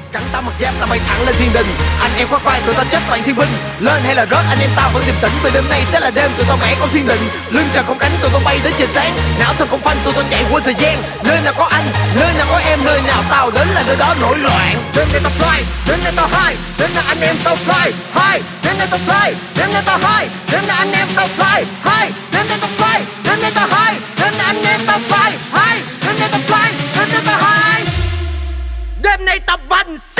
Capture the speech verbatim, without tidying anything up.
cắn tao mặc giáp ta bay thẳng lên thiên đình. Anh em khoác vai tụi tao chấp toàn thiên binh. Lên hay là rớt anh em tao vẫn điềm tĩnh, vì đêm nay sẽ là đêm tụi tao bẻ con thiên định. Lưng trần không cánh tụi tao bay đến trời sáng, não thân không phanh tụi tao chạy quên thời gian. Nơi nào có anh, nơi nào có em, nơi nào tao đến là nơi đó nổi loạn. Đêm nay tao fly, đêm nay tao high, đêm nay anh em tao fly high, đêm nay tao fly, đêm nay tao high, đêm nay anh em tao fly high, đêm nay tao fly, đêm nay tao high, đêm nay anh em tao fly high, đêm nay tao fly, đêm nay tao high. Đêm nay tao bắn